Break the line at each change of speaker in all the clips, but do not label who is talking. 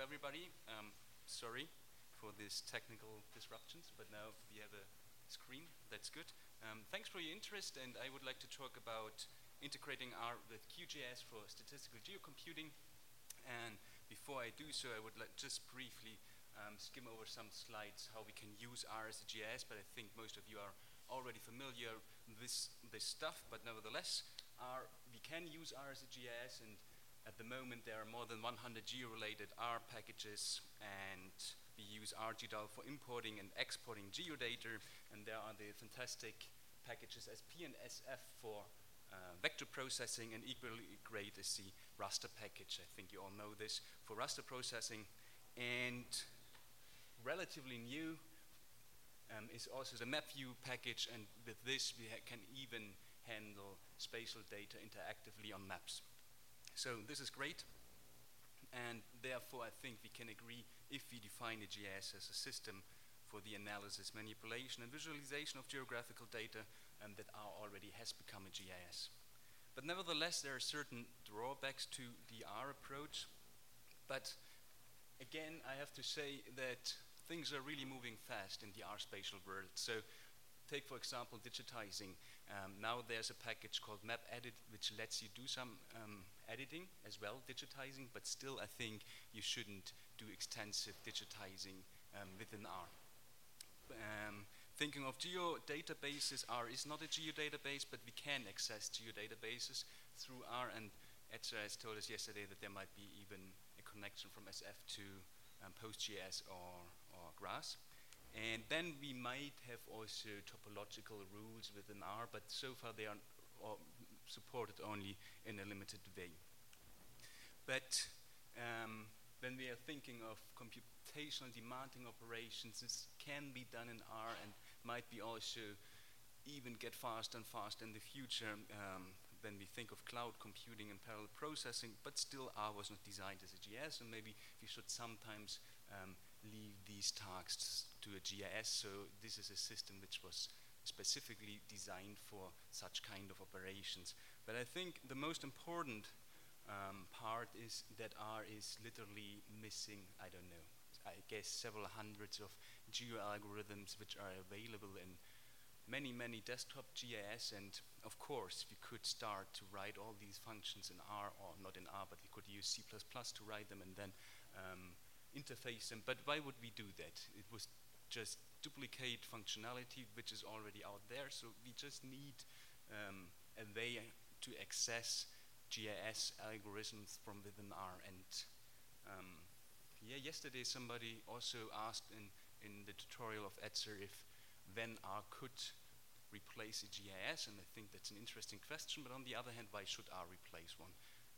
everybody. Sorry for these technical disruptions, but now we have a screen. That's good. Thanks for your interest, and I would like to talk about integrating R with QGIS for statistical geocomputing. And before I do so, I would like just briefly skim over some slides how we can use R as a GIS, but I think most of you are already familiar with this stuff, but nevertheless, we can use R as a GIS, and at the moment there are more than 100 geo-related R packages, and we use ArcGDAL for importing and exporting geodata, and there are the fantastic packages SP and SF for vector processing, and equally great is the raster package. I think you all know this for raster processing. And relatively new is also the MapView package, and with this we can even handle spatial data interactively on maps. So this is great, and therefore I think we can agree if we define a GIS as a system for the analysis, manipulation, and visualization of geographical data that already has become a GIS. But nevertheless, there are certain drawbacks to the R approach. But again, I have to say that things are really moving fast in the R spatial world. So take, for example, digitizing. Now there's a package called MapEdit, which lets you do some editing as well, digitizing, but still I think you shouldn't do extensive digitizing within R. Thinking of geodatabases, R is not a geodatabase, but we can access geodatabases through R, and Etzer has told us yesterday that there might be even a connection from SF to PostGIS or GRASS. And then we might have also topological rules within R, but so far they are supported only in a limited way. But when we are thinking of computational demanding operations, this can be done in R and might be also even get faster and faster in the future when we think of cloud computing and parallel processing, but still R was not designed as a GIS, and maybe we should sometimes leave these tasks to a GIS. So this is a system which was specifically designed for such kind of operations. But I think the most important part is that R is literally missing, I don't know, I guess several hundreds of geo algorithms which are available in many desktop GIS, and of course we could start to write all these functions in R, or not in R, but we could use C++ to write them and then interface them. But why would we do that? It was just duplicate functionality which is already out there, so we just need a way to access GIS algorithms from within R. And yesterday somebody also asked in the tutorial of Etzer if when R could replace a GIS, and I think that's an interesting question, but on the other hand, why should R replace one?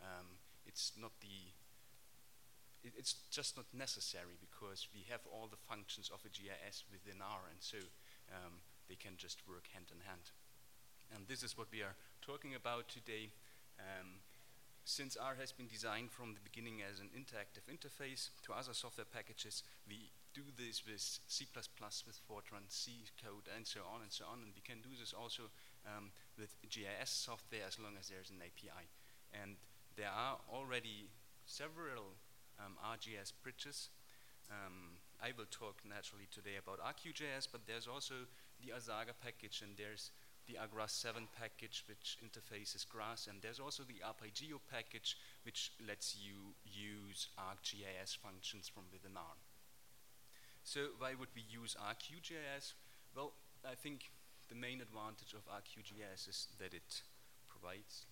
It's just not necessary, because we have all the functions of a GIS within R, and so they can just work hand in hand. And this is what we are talking about today. Since R has been designed from the beginning as an interactive interface to other software packages, we do this with C++, with Fortran, C code, and so on, and we can do this also with GIS software as long as there's an API. And there are already several RGS bridges. I will talk naturally today about ArcGIS, but there's also the Asaga package, and there's the AGRAS 7 package, which interfaces GRASS, and there's also the ArpyGeo package, which lets you use ArcGIS functions from within R. So why would we use ArcGIS? Well, I think the main advantage of ArcGIS is that it provides,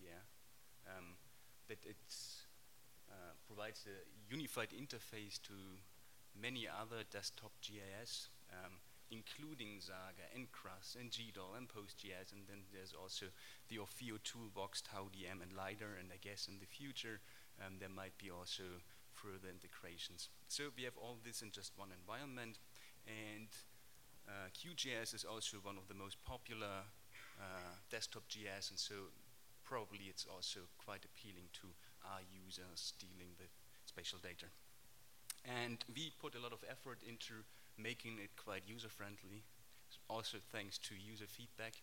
provides a unified interface to many other desktop GIS, including Saga and GRASS and GDAL and PostGIS, and then there's also the Orfeo toolbox, TauDM and LiDAR, and I guess in the future there might be also further integrations. So we have all this in just one environment, and QGIS is also one of the most popular desktop GIS, and so probably it's also quite appealing to our users dealing with spatial data. And we put a lot of effort into making it quite user-friendly, also thanks to user feedback.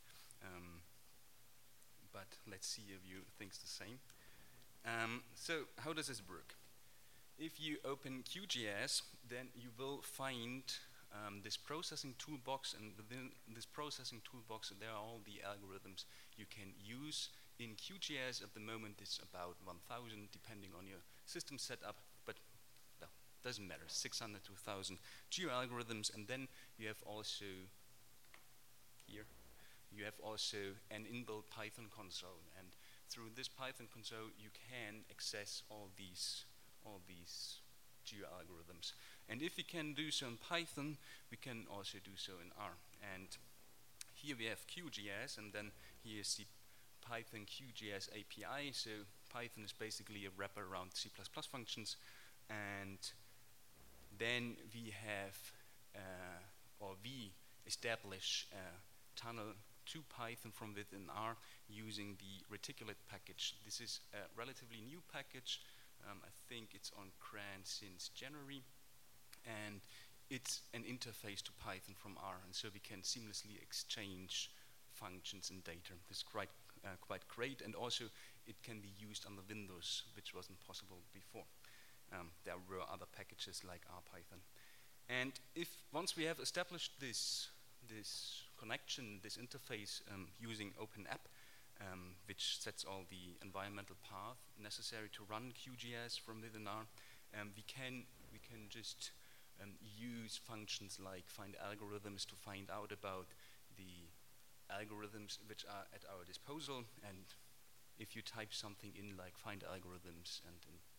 But let's see if you think the same. So how does this work? If if you open QGIS, then you will find this processing toolbox, and within this processing toolbox there are all the algorithms you can use. In QGIS at the moment it's about 1,000 depending on your system setup, but well, doesn't matter, 600 to 1,000 geoalgorithms. And then you have also here, you have also an inbuilt Python console, and through this Python console you can access all these geoalgorithms. And if we can do so in Python, we can also do so in R. And here we have QGIS, and then here is the Python QGIS API. So Python is basically a wrapper around C++ functions. And then we have, we establish a tunnel to Python from within R using the reticulate package. This is a relatively new package. I think it's on CRAN since January, and it's an interface to Python from R, and so we can seamlessly exchange functions and data. This is quite great, and also it can be used on the Windows, which wasn't possible before. There were other packages like RPython. And if once we have established this connection, this interface using OpenApp, which sets all the environmental path necessary to run QGIS from within R, we can just use functions like find algorithms to find out about the algorithms which are at our disposal. And if you type something in like find algorithms and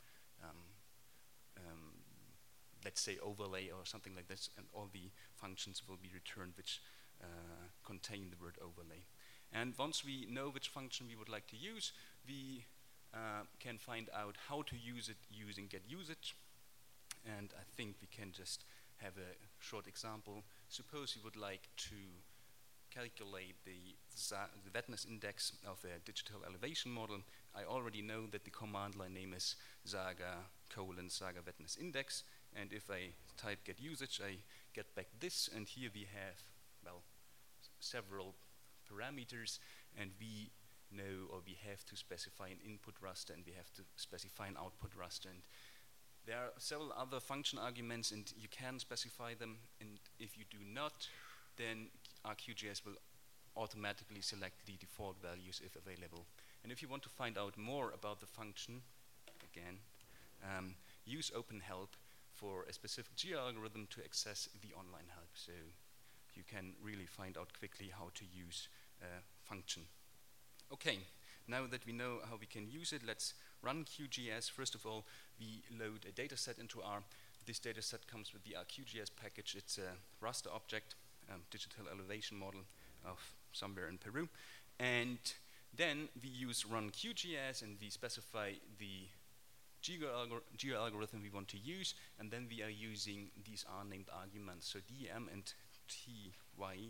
let's say overlay or something like this, and all the functions will be returned which contain the word overlay. And once we know which function we would like to use, we can find out how to use it using getUsage. And I think we can just have a short example. Suppose you would like to calculate the wetness index of a digital elevation model. I already know that the command line name is saga:/saga wetness index. And if I type getUsage, I get back this. And here we have, well, several parameters, and we know, or we have to specify an input raster, and we have to specify an output raster. And there are several other function arguments, and you can specify them. And if you do not, then ArcQGIS will automatically select the default values if available. And if you want to find out more about the function, again, use OpenHelp for a specific geoalgorithm to access the online help. So you can really find out quickly how to use a function. Okay, now that we know how we can use it, let's run QGIS. First of all, we load a dataset into R. This dataset comes with the ArcQGIS package. It's a raster object, digital elevation model of somewhere in Peru. And then we use run QGIS, and we specify the geoalgorithm we want to use, and then we are using these R-named arguments. So DEM and TWI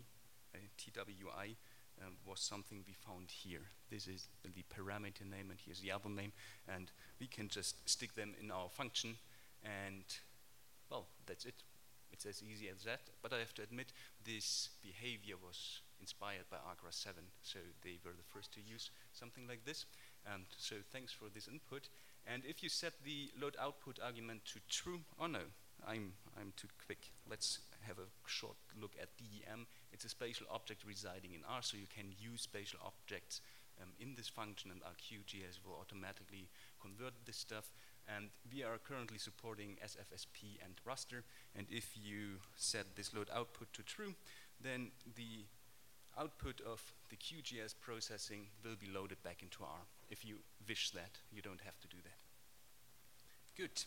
was something we found here. This is the parameter name, and here's the other name, and we can just stick them in our function, and well, that's it. It's as easy as that. But I have to admit, this behavior was inspired by ArcRAS 7, so they were the first to use something like this. And so thanks for this input. And if you set the load output argument to true, oh no, I'm too quick. Let's have a short look at DEM. It's a spatial object residing in R, so you can use spatial objects in this function, and ArcQGIS will automatically convert this stuff. And we are currently supporting SFSP and raster. And if you set this load output to true, then the output of the QGIS processing will be loaded back into R. If you wish that, you don't have to do that. Good.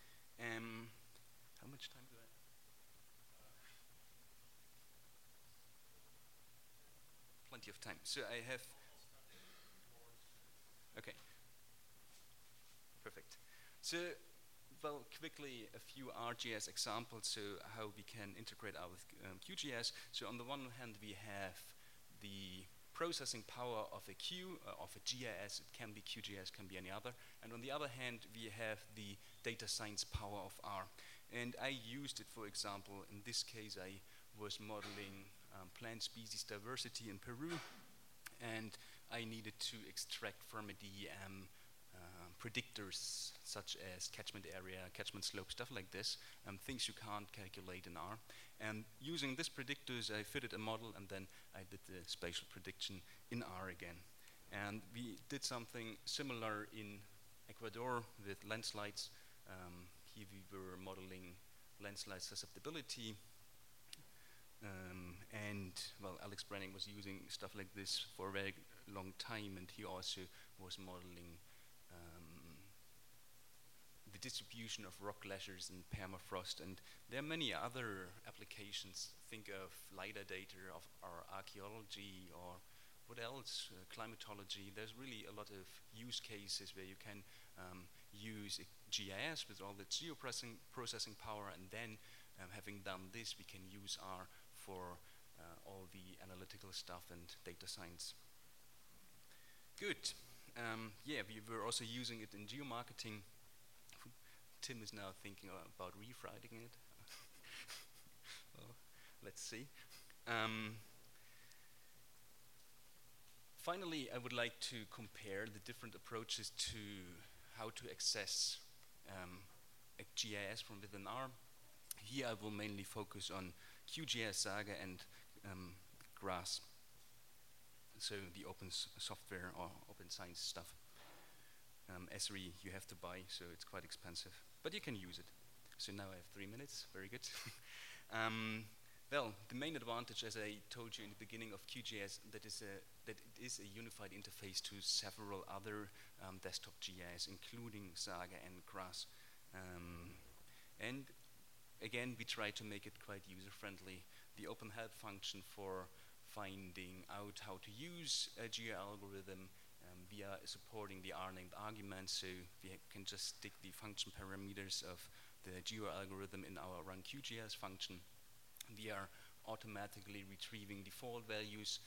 How much time do I have? Plenty of time. So I have. Okay. Perfect. So, well, quickly a few ArcGIS examples, so how we can integrate our QGIS. So on the one hand, we have the processing power of a Q, of a GIS. It can be QGIS, can be any other. And on the other hand, we have the data science power of R. And I used it, for example, in this case, I was modeling plant species diversity in Peru, and I needed to extract from a DEM predictors such as catchment area, catchment slope, stuff like this, things you can't calculate in R. And using these predictors, I fitted a model and then I did the spatial prediction in R again. And we did something similar in Ecuador with landslides. Here we were modeling landslide susceptibility. And well, Alex Brenning was using stuff like this for a very long time, and he also was modeling the distribution of rock glaciers and permafrost. And there are many other applications. Think of LiDAR data, or archaeology, or what else? Climatology. There's really a lot of use cases where you can use GIS with all the geoprocessing power, and then having done this, we can use R for all the analytical stuff and data science. Good. Yeah, we were also using it in geomarketing. Tim is now thinking about rewriting it. Well, let's see. Finally, I would like to compare the different approaches to how to access a GIS from within R. Here I will mainly focus on QGIS Saga and GRASS, so the open software or open science stuff. Esri you have to buy, so it's quite expensive, but you can use it. So now I have 3 minutes, very good. Well, the main advantage, as I told you in the beginning of QGIS, that it is a unified interface to several other desktop GIS, including Saga and GRASS. And again, we try to make it quite user-friendly. The open help function for finding out how to use a geo algorithm, we are supporting the R-named arguments, so we can just stick the function parameters of the geo algorithm in our run QGIS function. We are automatically retrieving default values,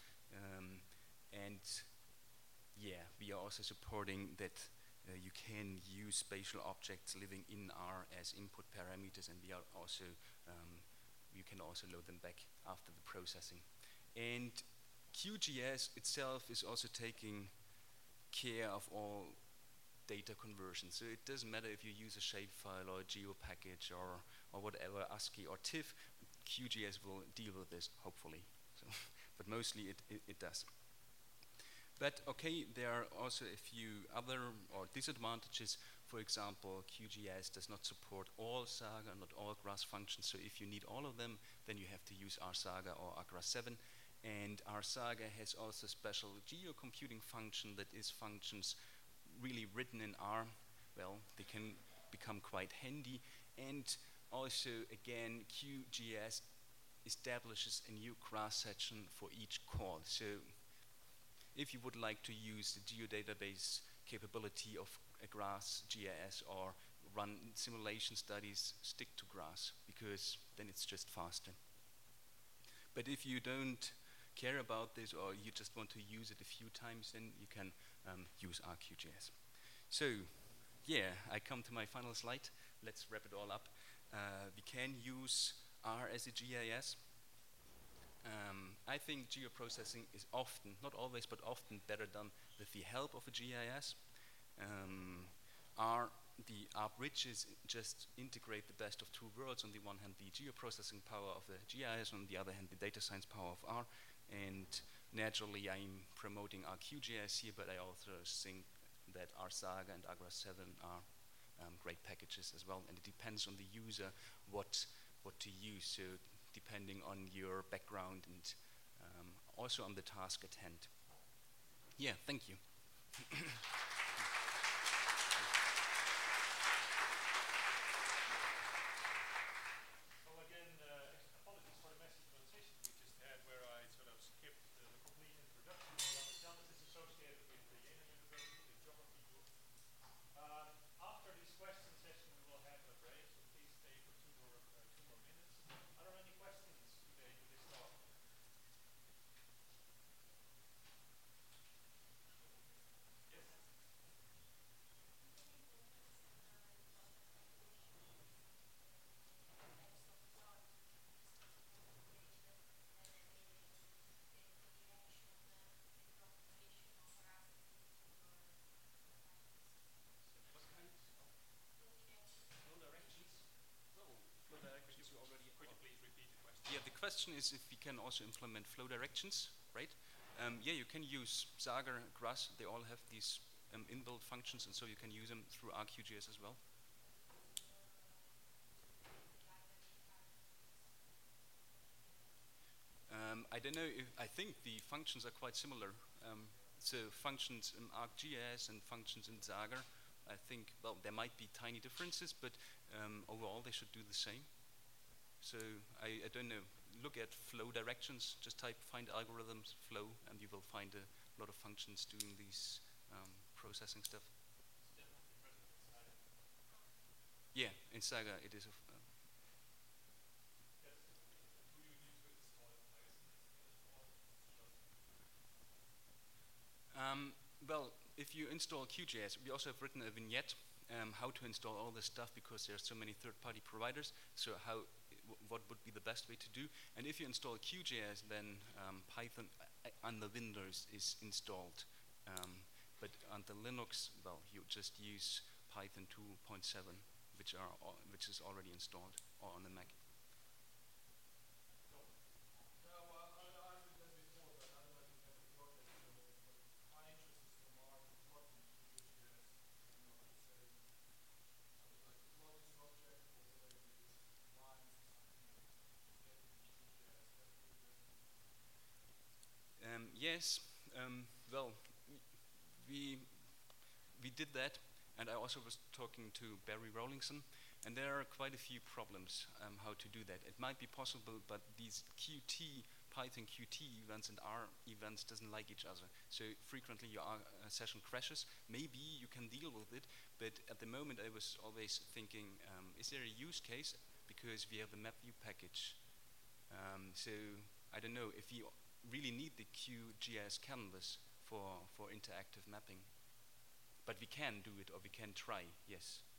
and yeah, we are also supporting that you can use spatial objects living in R as input parameters, and we are also you can also load them back after the processing. And QGIS itself is also taking care of all data conversion. So it doesn't matter if you use a shapefile or a geo package or whatever, ASCII or TIFF, QGIS will deal with this, hopefully. So, but mostly it does. But okay, there are also a few other or disadvantages. For example, QGIS does not support all Saga, not all GRASS functions. So if you need all of them, then you have to use RSaga or AGRASS7. And RSaga has also special geocomputing function that is functions really written in R. Well, they can become quite handy. And also, again, QGIS establishes a new GRASS section for each call. So if you would like to use the geodatabase capability of a GRASS GIS or run simulation studies, stick to GRASS, because then it's just faster. But if you don't care about this, or you just want to use it a few times, then you can use RQGIS. So yeah, I come to my final slide. Let's wrap it all up. We can use R as a GIS. I think geoprocessing is often, not always, but often better done with the help of a GIS. The R bridges just integrate the best of two worlds. On the one hand, the geoprocessing power of the GIS, on the other hand, the data science power of R. And naturally, I'm promoting RQGIS here, but I also think that RSaga and AGRASS7 are great packages as well. And it depends on the user what to use. So depending on your background and also on the task at hand. Yeah, thank you. Yeah, the question is if we can also implement flow directions, right? Yeah, you can use Zager, Grass, they all have these inbuilt functions, and so you can use them through ArcGIS as well. I don't know if, I think the functions are quite similar. So functions in ArcGIS and functions in Zager, I think, well, there might be tiny differences, but overall they should do the same. So I don't know, look at flow directions, just type find algorithms flow, and you will find a lot of functions doing these processing stuff. Yeah, in Saga it is. Well, if you install QGIS, we also have written a vignette how to install all this stuff because there are so many third-party providers. So what would be the best way to do? And if you install QGIS, then Python on the Windows is installed. But on the Linux, well, you just use Python 2.7, which is already installed, or on the Mac. Yes, well, we we did that, and I also was talking to Barry Rowlingson, and there are quite a few problems how to do that. It might be possible, but these Qt Python Qt events and R events doesn't like each other. So frequently your session crashes. Maybe you can deal with it, but at the moment I was always thinking, is there a use case? Because we have the MapView package. So I don't know if you really need the QGIS canvas for interactive mapping. But we can do it, or we can try, yes.